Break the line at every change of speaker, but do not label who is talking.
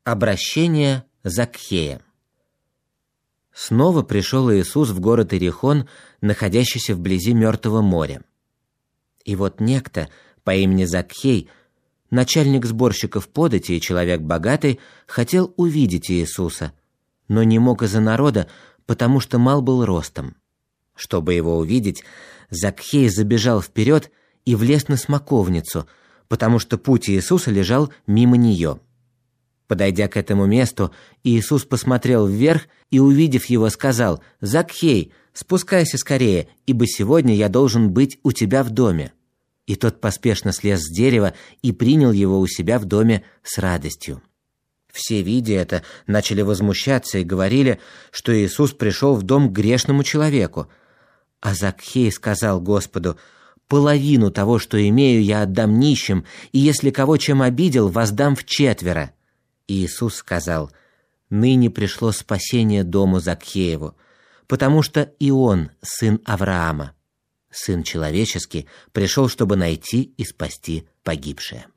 Обращение Закхея. Снова пришел Иисус в город Иерихон, находящийся вблизи Мертвого моря. И вот некто по имени Закхей, начальник сборщиков подати и человек богатый, хотел увидеть Иисуса, но не мог из-за народа, потому что мал был ростом. Чтобы его увидеть, Закхей забежал вперед и влез на смоковницу, потому что путь Иисуса лежал мимо нее. Подойдя к этому месту, Иисус посмотрел вверх и, увидев его, сказал: «Закхей, спускайся скорее, ибо сегодня я должен быть у тебя в доме». И тот поспешно слез с дерева и принял его у себя в доме с радостью. Все, видя это, начали возмущаться и говорили, что Иисус пришел в дом к грешному человеку. А Закхей сказал Господу: «Половину того, что имею, я отдам нищим, и если кого чем обидел, воздам вчетверо». И Иисус сказал: «Ныне пришло спасение дому Закхееву, потому что и он сын Авраама. Сын человеческий пришел, чтобы найти и спасти погибшее».